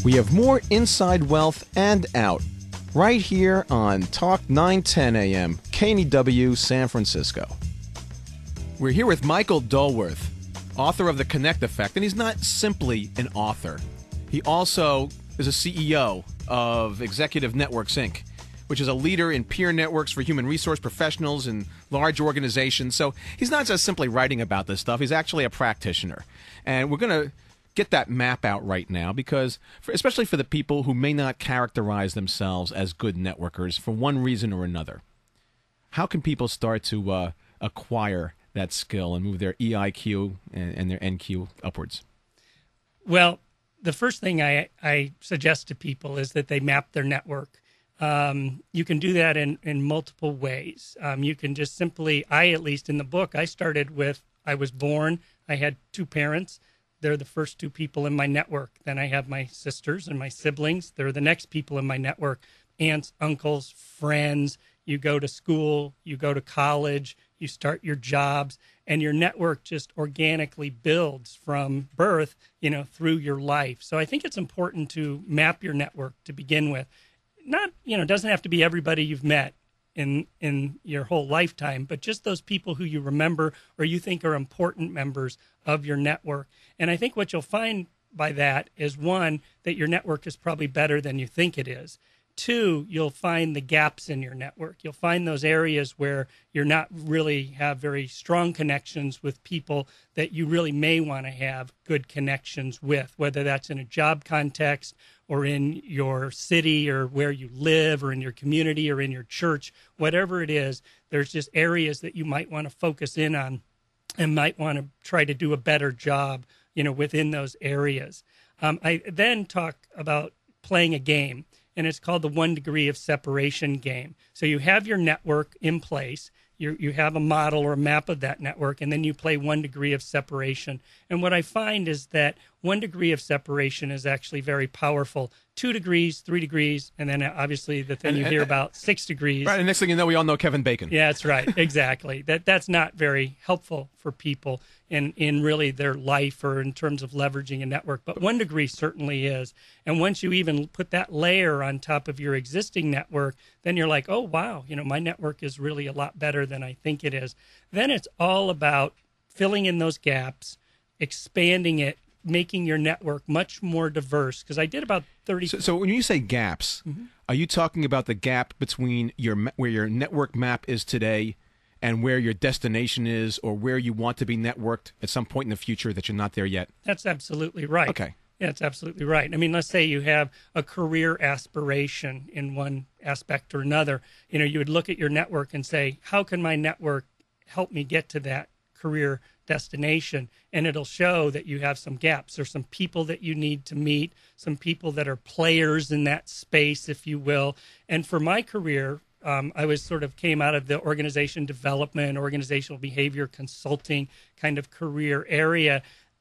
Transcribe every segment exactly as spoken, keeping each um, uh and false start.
We have more Inside Wealth and Out right here on Talk nine ten A M, K N E W San Francisco. We're here with Michael Dulworth, author of The Connect Effect, and he's not simply an author. He also is a C E O of Executive Networks, Incorporated, which is a leader in peer networks for human resource professionals in large organizations. So he's not just simply writing about this stuff. He's actually a practitioner. And we're going to get that map out right now because, for, especially for the people who may not characterize themselves as good networkers for one reason or another, how can people start to uh, acquire that skill and move their E I Q and, and their N Q upwards? Well, the first thing I, I suggest to people is that they map their network. Um, you can do that in, in multiple ways. Um, you can just simply, I at least in the book, I started with, I was born, I had two parents. They're the first two people in my network. Then I have my sisters and my siblings. They're the next people in my network. Aunts, uncles, friends. You go to school, you go to college, you start your jobs, and your network just organically builds from birth, you know, through your life. So I think it's important to map your network to begin with. Not, you know, it doesn't have to be everybody you've met in in your whole lifetime, but just those people who you remember or you think are important members of your network. And I think what you'll find by that is, one, that your network is probably better than you think it is. Two, you'll find the gaps in your network. You'll find those areas where you're not really have very strong connections with people that you really may want to have good connections with, whether that's in a job context or in your city or where you live or in your community or in your church, whatever it is. There's just areas that you might want to focus in on and might want to try to do a better job, you know, within those areas. Um, I then talk about playing a game, and it's called the one degree of separation game. So you have your network in place. You you have a model or a map of that network, and then you play one degree of separation. And what I find is that one degree of separation is actually very powerful. Two degrees, three degrees, and then obviously the thing and, you and, hear about, six degrees. Right, and next thing you know, we all know Kevin Bacon. Yeah, that's right. Exactly. That That's not very helpful for people in, in really their life or in terms of leveraging a network. But one degree certainly is. And once you even put that layer on top of your existing network, then you're like, oh, wow, you know, my network is really a lot better than I think it is. Then it's all about filling in those gaps, expanding it, making your network much more diverse. Because I did about thirty. So, so when you say gaps, mm-hmm. are you talking about the gap between your where your network map is today and where your destination is, or where you want to be networked at some point in the future that you're not there yet? That's absolutely right. Okay. Yeah, that's absolutely right. I mean, let's say you have a career aspiration in one aspect or another. You know, you would look at your network and say, how can my network help me get to that career destination? And it'll show that you have some gaps. There's some people that you need to meet, some people that are players in that space, if you will. And for my career, um, I was sort of came out of the organization development, organizational behavior consulting kind of career area.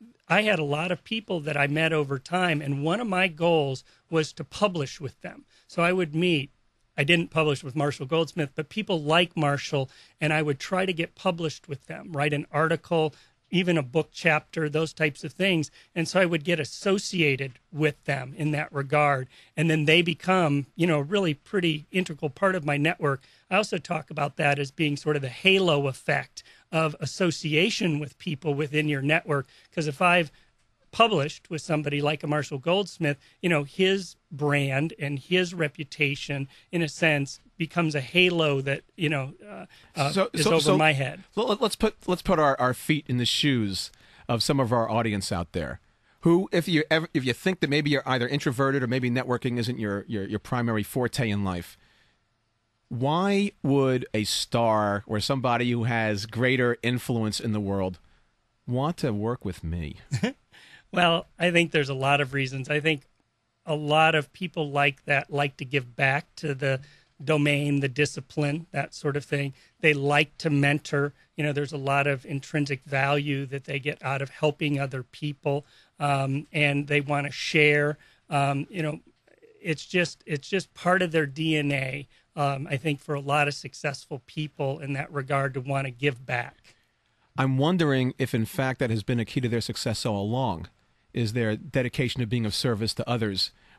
I had a lot of people that I met over time, and one of my goals was to publish with them. So I would meet, I didn't publish with Marshall Goldsmith, but people like Marshall, and I would try to get published with them, write an article, even a book chapter, those types of things. And so I would get associated with them in that regard. And then they become, you know, a really pretty integral part of my network. I also talk about that as being sort of the halo effect of association with people within your network. Because if I've published with somebody like a Marshall Goldsmith, you know, his brand and his reputation, in a sense, becomes a halo that, you know, uh, uh, so, is so, over so my head. Let's put let's put our, our feet in the shoes of some of our audience out there, who, if you ever, if you think that maybe you're either introverted or maybe networking isn't your your, your primary forte in life, why would a star or somebody who has greater influence in the world want to work with me? Well, I think there's a lot of reasons. I think a lot of people like that like to give back to the domain, the discipline, that sort of thing. They like to mentor. You know, there's a lot of intrinsic value that they get out of helping other people, um, and they want to share. Um, you know, it's just it's just part of their D N A. Um, I think for a lot of successful people in that regard to want to give back. I'm wondering if, in fact, that has been a key to their success all along, is their dedication to being of service to others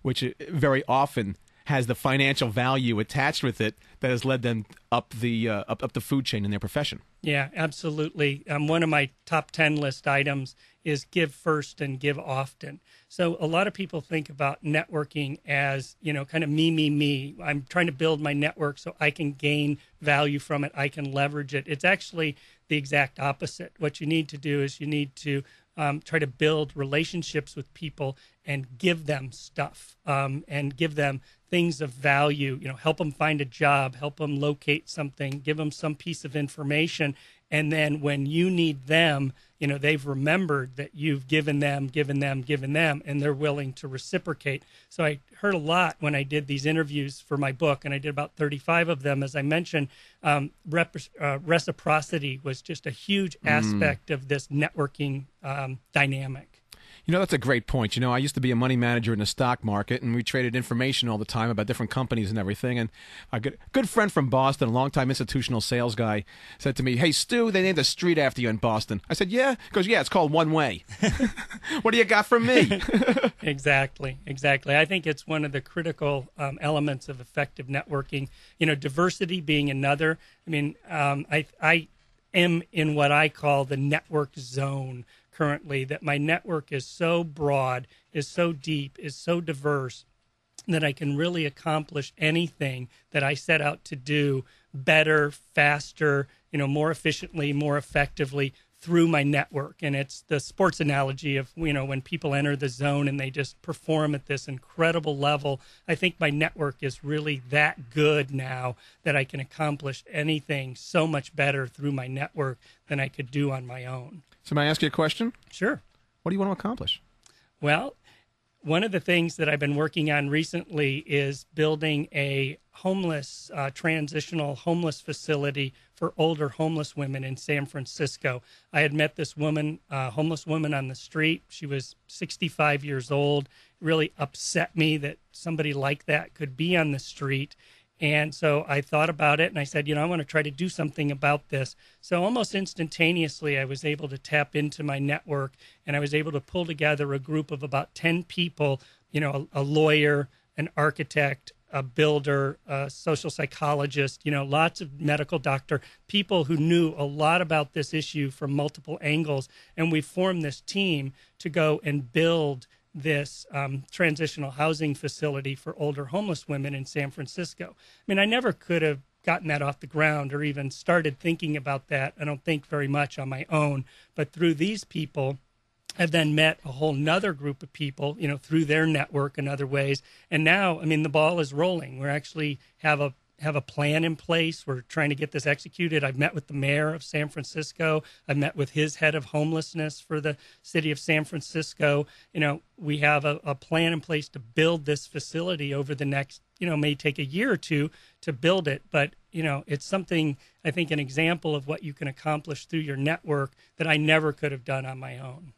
which uh, very often has the financial value attached with it that has led them up the uh, up, up the food chain in their profession. Yeah, absolutely. Um, one of my top ten list items is give first and give often. So a lot of people think about networking as, you know, kind of me, me, me. I'm trying to build my network so I can gain value from it. I can leverage it. It's actually the exact opposite. What you need to do is you need to um, try to build relationships with people and give them stuff um, and give them things of value, you know, help them find a job, help them locate something, give them some piece of information. And then when you need them, you know, they've remembered that you've given them, given them, given them, and they're willing to reciprocate. So I heard a lot when I did these interviews for my book, and I did about thirty-five of them. As I mentioned, um, rep- uh, reciprocity was just a huge aspect mm. of this networking um, dynamic. You know, that's a great point. You know, I used to be a money manager in the stock market, and we traded information all the time about different companies and everything. And a good, good friend from Boston, a longtime institutional sales guy, said to me, "Hey, Stu, they named a street after you in Boston." I said, "Yeah?" He goes, "Yeah, it's called One Way." What do you got from me? Exactly, exactly. I think it's one of the critical um, elements of effective networking. You know, diversity being another. I mean, um, I, I am in what I call the network zone currently, that my network is so broad, is so deep, is so diverse that I can really accomplish anything that I set out to do better, faster, you know, more efficiently, more effectively through my network. And it's the sports analogy of, you know, when people enter the zone and they just perform at this incredible level. I think my network is really that good now that I can accomplish anything so much better through my network than I could do on my own. So may I ask you a question? Sure. What do you want to accomplish? Well, one of the things that I've been working on recently is building a homeless, uh, transitional homeless facility for older homeless women in San Francisco. I had met this woman, uh, homeless woman on the street. She was sixty-five years old. It really upset me that somebody like that could be on the street. And so I thought about it, and I said, you know, I want to try to do something about this. So almost instantaneously, I was able to tap into my network, and I was able to pull together a group of about ten people, you know, a, a lawyer, an architect, a builder, a social psychologist, you know, lots of medical doctor, people who knew a lot about this issue from multiple angles. And we formed this team to go and build this um, transitional housing facility for older homeless women in San Francisco. I mean, I never could have gotten that off the ground or even started thinking about that, I don't think, very much on my own. But through these people, I've then met a whole nother group of people, you know, through their network and other ways. And now, I mean, the ball is rolling. We actually have a have a plan in place. We're trying to get this executed. I've met with the mayor of San Francisco. I've met with his head of homelessness for the city of San Francisco. You know, we have a, a plan in place to build this facility over the next, you know, may take a year or two to build it. But, you know, it's something, I think, an example of what you can accomplish through your network that I never could have done on my own.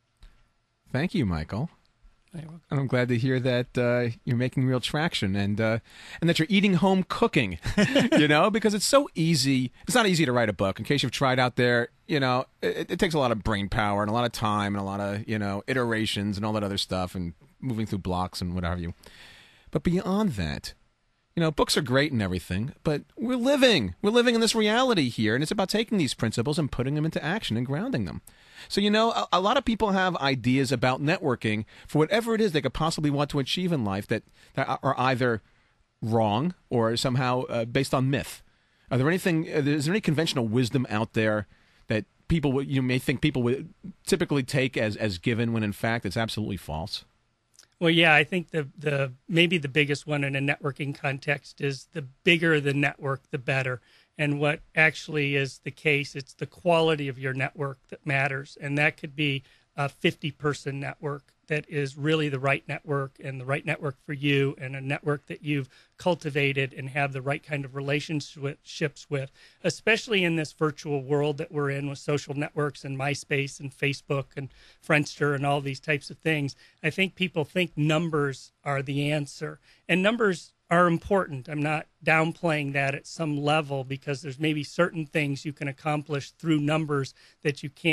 Thank you, Michael. I'm glad to hear that uh, you're making real traction and uh, and that you're eating home cooking, you know, because it's so easy. It's not easy to write a book. In case you've tried out there, you know, it, it takes a lot of brain power and a lot of time and a lot of, you know, iterations and all that other stuff and moving through blocks and what have you. But beyond that, you know, books are great and everything, but we're living. We're living in this reality here, and it's about taking these principles and putting them into action and grounding them. So, you know, a, a lot of people have ideas about networking for whatever it is they could possibly want to achieve in life that, that are either wrong or somehow uh, based on myth. Are there anything? Is there any conventional wisdom out there that people would, you may think people would typically take as, as given when in fact it's absolutely false? Well, yeah, I think the the maybe the biggest one in a networking context is the bigger the network, the better. And what actually is the case, it's the quality of your network that matters. And that could be a fifty-person network that is really the right network and the right network for you and a network that you've cultivated and have the right kind of relationships with, especially in this virtual world that we're in with social networks and MySpace and Facebook and Friendster and all these types of things. I think people think numbers are the answer. And numbers are important. I'm not downplaying that at some level because there's maybe certain things you can accomplish through numbers that you can't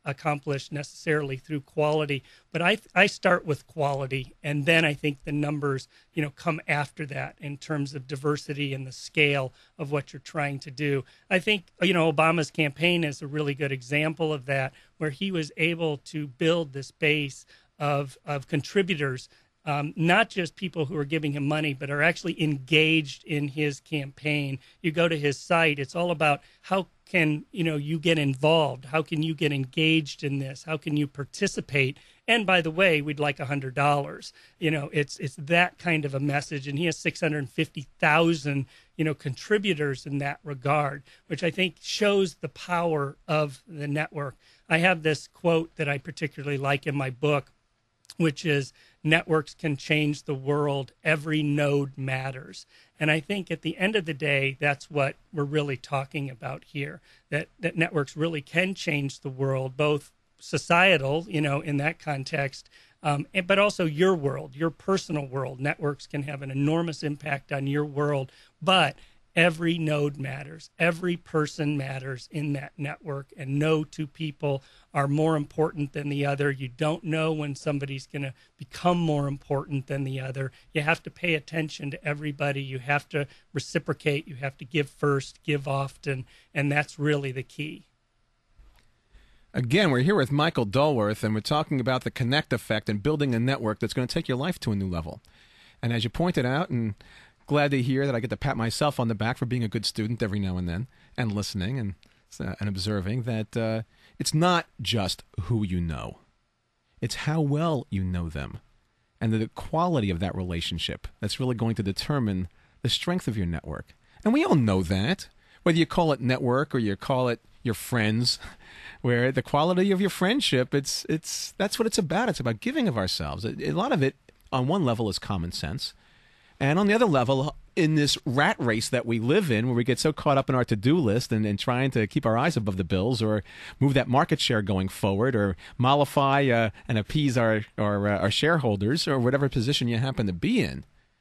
accomplished necessarily through quality, but I I start with quality, and then I think the numbers, you know, come after that in terms of diversity and the scale of what you're trying to do. I think, you know, Obama's campaign is a really good example of that, where he was able to build this base of of contributors. Um, not just people who are giving him money, but are actually engaged in his campaign. You go to his site, it's all about how can, you know, you get involved? How can you get engaged in this? How can you participate? And by the way, we'd like one hundred dollars. You know, it's it's that kind of a message. And he has six hundred fifty thousand, you know, contributors in that regard, which I think shows the power of the network. I have this quote that I particularly like in my book, which is, networks can change the world. Every node matters. And I think at the end of the day, that's what we're really talking about here, that, that networks really can change the world, both societal, you know, in that context, um, and, but also your world, your personal world. Networks can have an enormous impact on your world, but every node matters. Every person matters in that network, and no two people are more important than the other. You don't know when somebody's going to become more important than the other. You have to pay attention to everybody. You have to reciprocate. You have to give first, give often, and that's really the key. Again, we're here with Michael Dulworth, and we're talking about the Connect effect and building a network that's going to take your life to a new level. And as you pointed out, and glad to hear that I get to pat myself on the back for being a good student every now and then, and listening and uh, and observing that uh, it's not just who you know. It's how well you know them and the quality of that relationship that's really going to determine the strength of your network. And we all know that, whether you call it network or you call it your friends, where the quality of your friendship, it's it's that's what it's about. It's about giving of ourselves. A, a lot of it, on one level, is common sense. And on the other level, in this rat race that we live in, where we get so caught up in our to-do list and, and trying to keep our eyes above the bills or move that market share going forward or mollify uh, and appease our, our, uh, our shareholders or whatever position you happen to be in,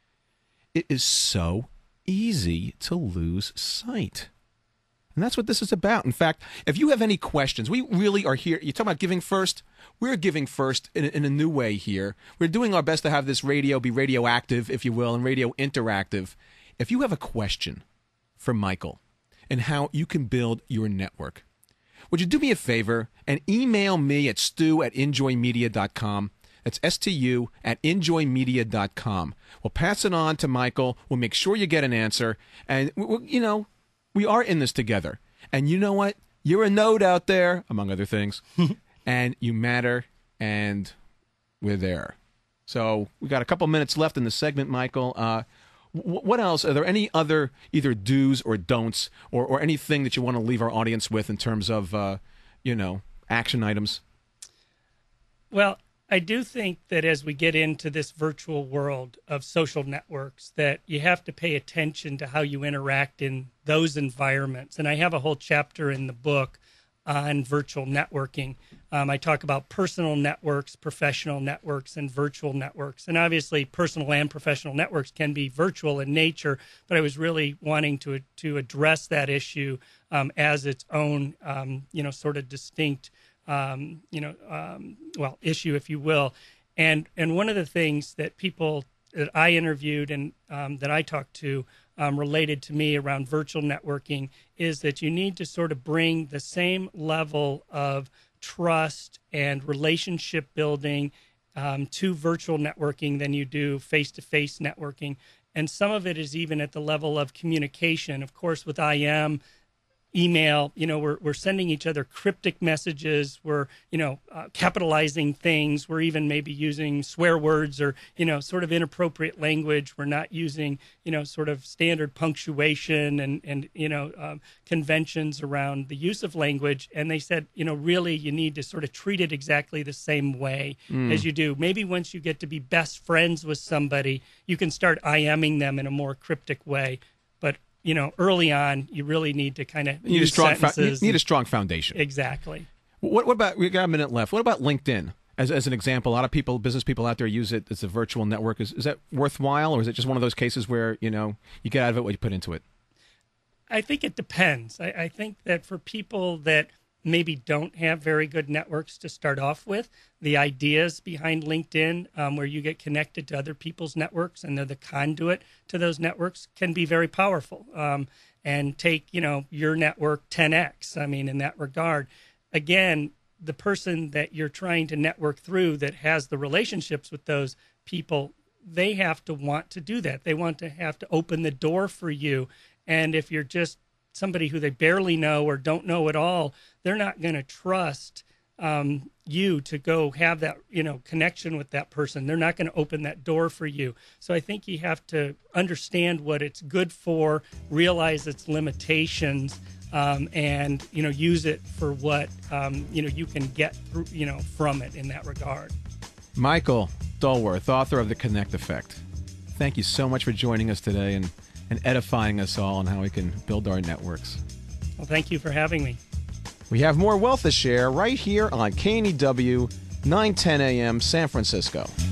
it is so easy to lose sight. And that's what this is about. In fact, if you have any questions, we really are here. You're talking about giving first. We're giving first in, in a new way here. We're doing our best to have this radio be radioactive, if you will, and radio interactive. If you have a question for Michael and how you can build your network, would you do me a favor and email me at stu at enjoy media dot com. That's S T U at enjoy media dot com. We'll pass it on to Michael. We'll make sure you get an answer. And, you know, we are in this together. And you know what? You're a node out there, among other things, and you matter, and we're there. So we got a couple minutes left in the segment, Michael. Uh, w- what else? Are there any other either do's or don'ts or, or anything that you want to leave our audience with in terms of, uh, you know, action items? Well, I do think that as we get into this virtual world of social networks, that you have to pay attention to how you interact in those environments. And I have a whole chapter in the book on virtual networking. Um, I talk about personal networks, professional networks, and virtual networks. And obviously, personal and professional networks can be virtual in nature, but I was really wanting to to address that issue um, as its own, um, you know, sort of distinct Um, you know, um, well, issue, if you will. And and one of the things that people that I interviewed and um, that I talked to um, related to me around virtual networking is that you need to sort of bring the same level of trust and relationship building um, to virtual networking than you do face-to-face networking. And some of it is even at the level of communication. Of course, with I M, email, you know, we're we're sending each other cryptic messages. We're, you know, uh, capitalizing things. We're even maybe using swear words or, you know, sort of inappropriate language. We're not using, you know, sort of standard punctuation and, and you know, um, conventions around the use of language. And they said, you know, really you need to sort of treat it exactly the same way mm. as you do. Maybe once you get to be best friends with somebody, you can start IMing them in a more cryptic way. But you know, early on, you really need to kind of need a strong fo- you need a strong foundation. Exactly. What, what about, we got a minute left. What about LinkedIn? As as an example, a lot of people, business people out there use it as a virtual network. Is, is that worthwhile, or is it just one of those cases where, you know, you get out of it what you put into it? I think it depends. I, I think that for people that maybe don't have very good networks to start off with, the ideas behind LinkedIn, um, where you get connected to other people's networks and they're the conduit to those networks, can be very powerful, um, and take, you know, your network ten X. I mean, in that regard, again, the person that you're trying to network through that has the relationships with those people, they have to want to do that. They want to have to open the door for you. And if you're just somebody who they barely know or don't know at all, they're not going to trust um, you to go have that, you know, connection with that person. They're not going to open that door for you. So I think you have to understand what it's good for, realize its limitations, um, and, you know, use it for what, um, you know, you can get through, you know, from it in that regard. Michael Dulworth, author of The Connect Effect. Thank you so much for joining us today and, and edifying us all on how we can build our networks. Well, thank you for having me. We have more Wealth to Share right here on K N E W, nine ten a.m. San Francisco.